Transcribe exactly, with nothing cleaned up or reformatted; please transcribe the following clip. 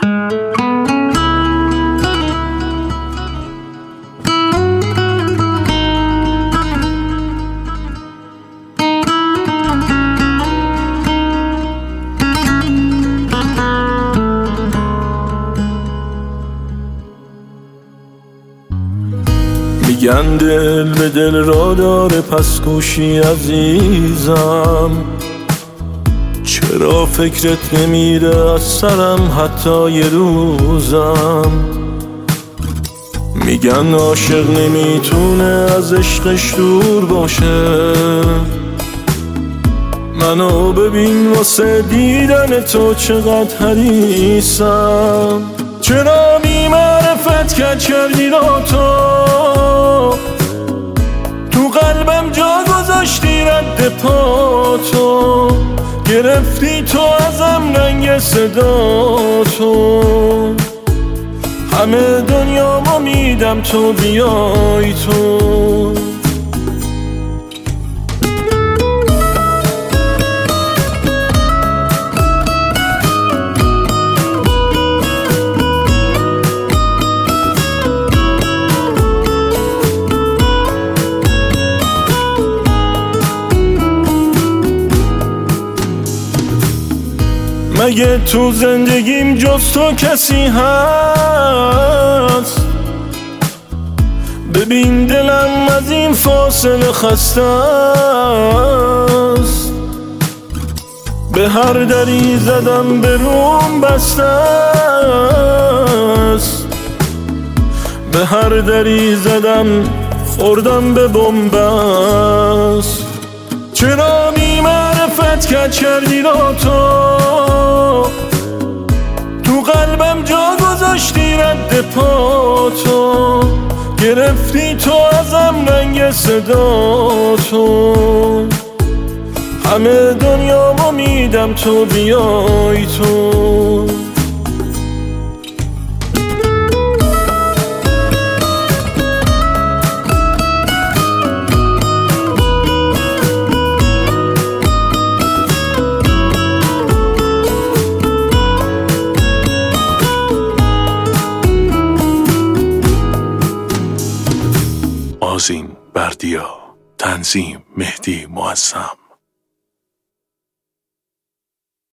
میگن دل به دل را داره، پس گوشی عزیزم، چرا فکرت نمیره از سرم حتی یه روزم. میگن عاشق نمیتونه از عشقش دور باشه، منو ببین واسه دیدن تو چقدر حریصم. چرا بی معرفت کج کردی را تو، تو قلبم جا گذاشتی رد پا تو، گرفتی تو ازم رنگ صدا تو، همه دنیامو میدم تو بیای تو. مگه تو زندگیم جز تو کسی هست؟ ببین دلم از این فاصله خسته است، به هر دری زدم به روم بسته است، به هر دری زدم خوردم به بن‌بست. چرا بی معرفت کج کردی را تو، تو قلبم جا گذاشتی رد پا تو، گرفتی تو ازم رنگ صدا تو، همه دنیامو میدم تو بیای تو. آذین بردیا، تنظیم مهدی معظم.